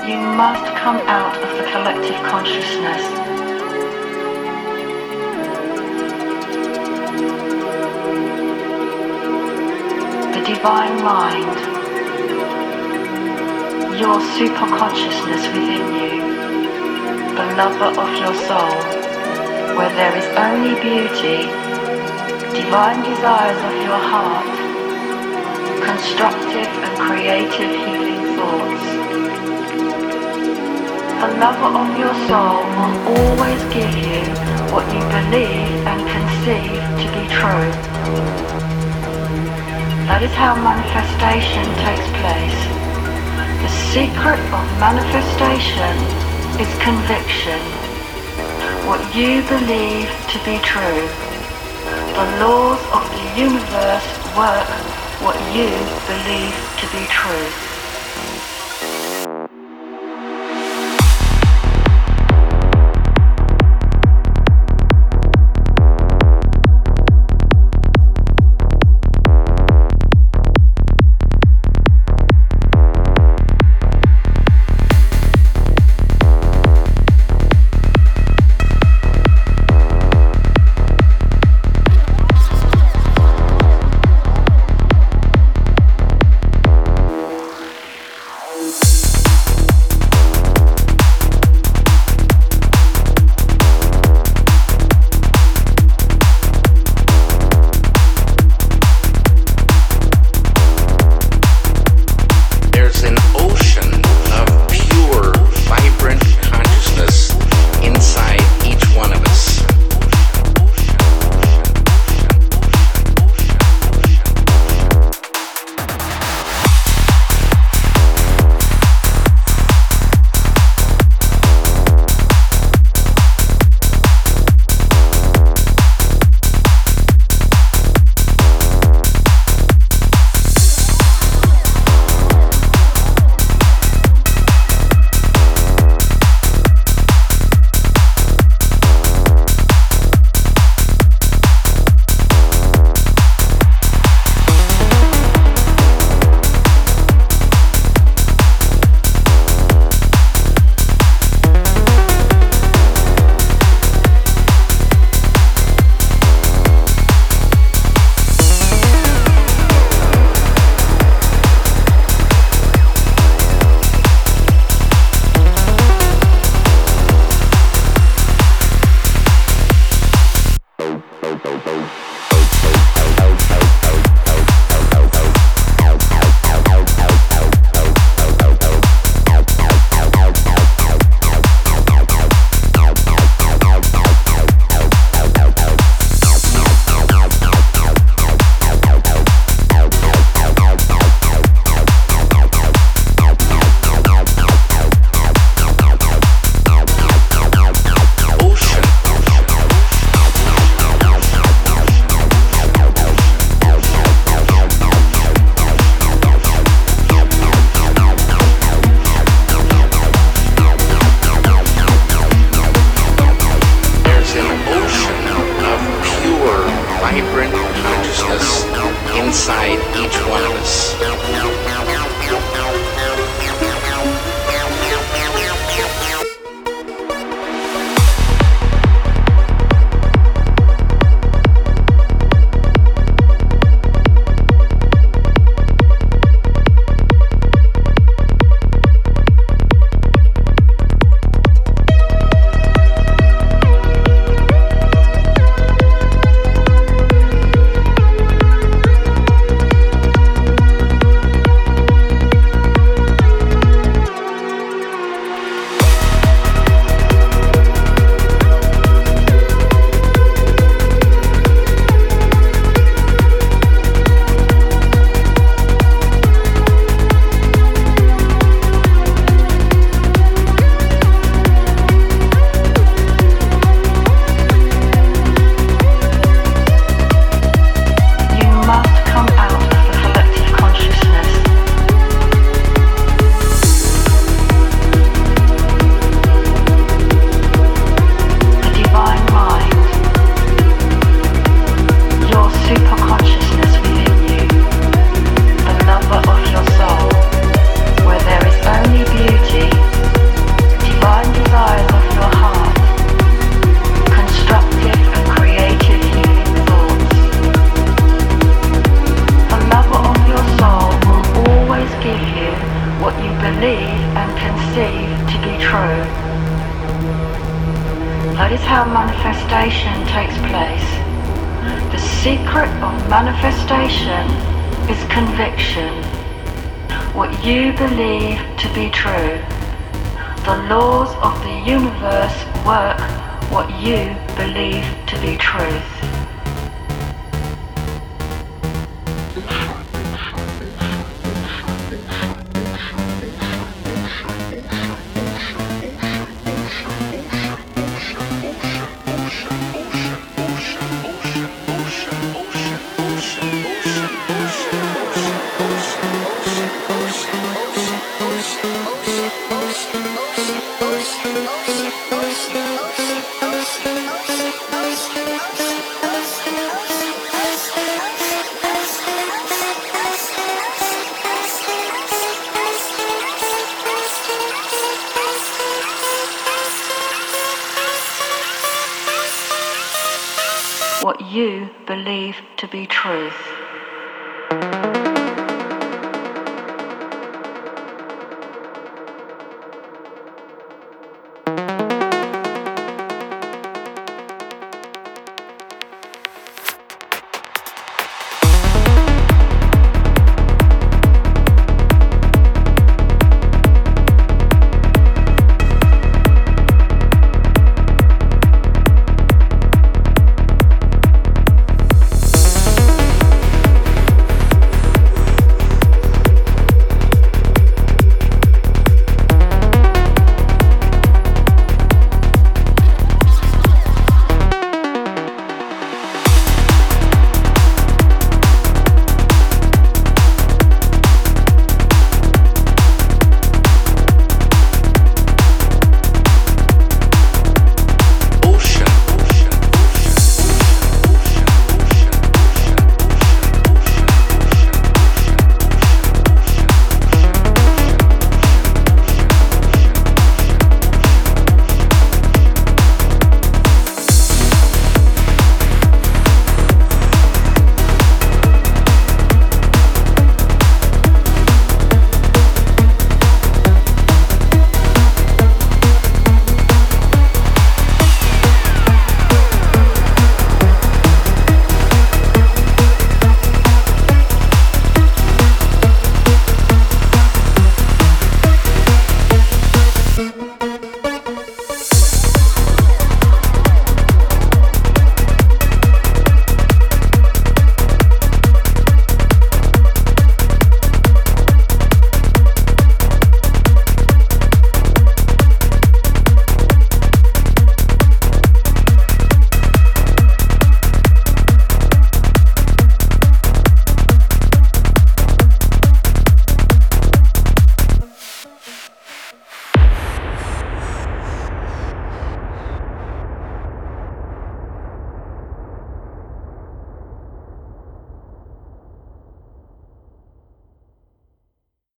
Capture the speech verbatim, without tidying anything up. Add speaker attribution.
Speaker 1: You must come out of the collective consciousness. The divine mind, your superconsciousness within you, the lover of your soul, where there is only beauty, divine desires of your heart, constructive and creative healing thoughts. The lover of your soul will always give you what you believe and conceive to be true. That is how manifestation takes place. The secret of manifestation is conviction. What you believe to be true. The laws of the universe work what you believe to be true. That is how manifestation takes place. The secret of manifestation is conviction. What you believe to be true. The laws of the universe work what you believe to be truth. What you believe to be truth.